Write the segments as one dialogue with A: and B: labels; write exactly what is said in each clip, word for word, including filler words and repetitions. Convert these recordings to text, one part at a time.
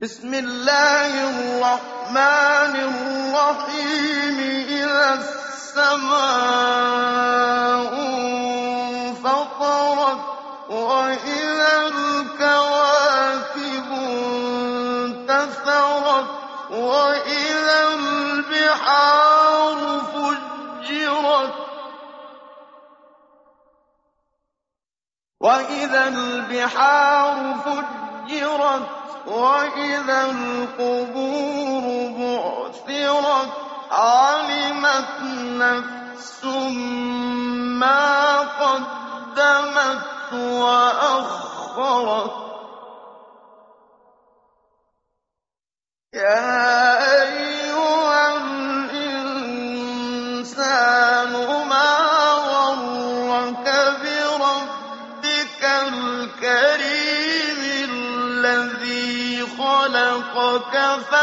A: بسم الله الرحمن الرحيم إذا السماء انفطرت وإذا الكواكب انتثرت وإذا البحار فجرت وإذا البحار فجرت وإذا القبور بعثرت علمت نفس ما قدمت وأخرت يا أيها الإنسان ما غرك بربك الكريم الذي خلقك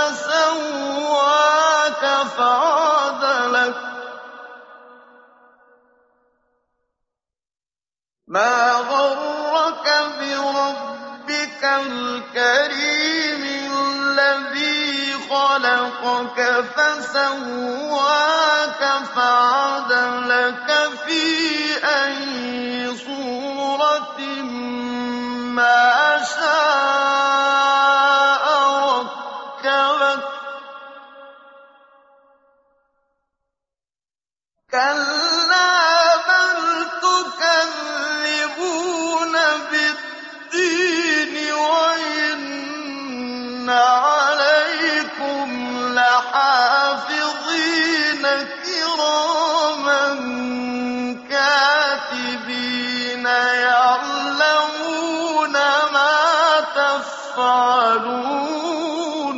A: فسواك فعدلك ما غرك بربك الكريم الذي خلقك فسواك فعدلك في أي صورة ما شاء ركبك كلا بل تكذبون بالدين وإن عليكم لحافظين كراما كاتبين يعلمون ما تفعلون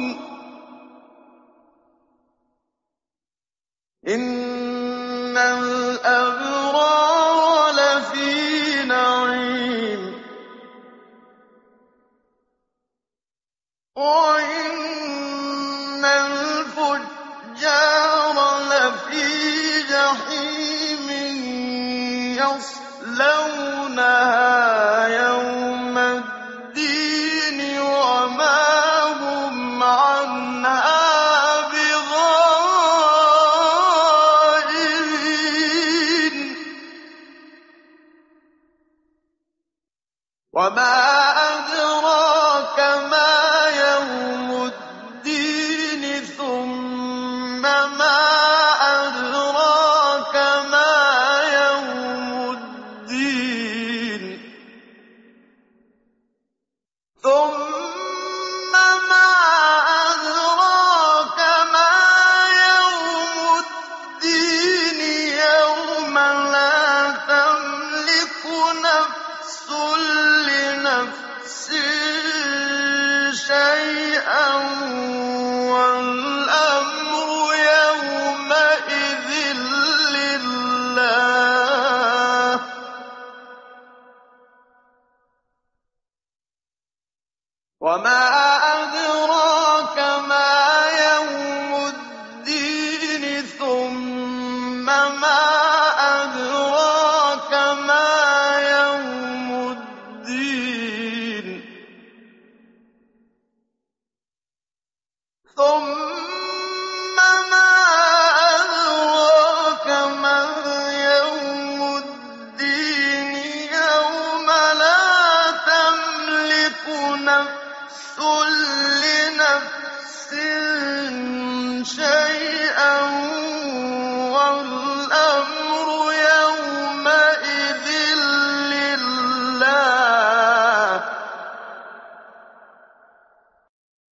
A: إن الأبرار لفي نعيم وإن الفجار لفي جحيم يصلونها يوم الدين وما هم عنها بغائبين وما أدراك ما يوم الدين ثم ما أدراك ما يوم الدين ثم ما أدراك ما يوم الدين يوم لا تملك نفس لنفس شيئا والأمر يومئذ لله وما أدراك ما يوم الدين ثم ما أدراك ما يوم الدين ثم ما أدراك ما يوم الدين يوم لا تملك نفس لنفس شيئا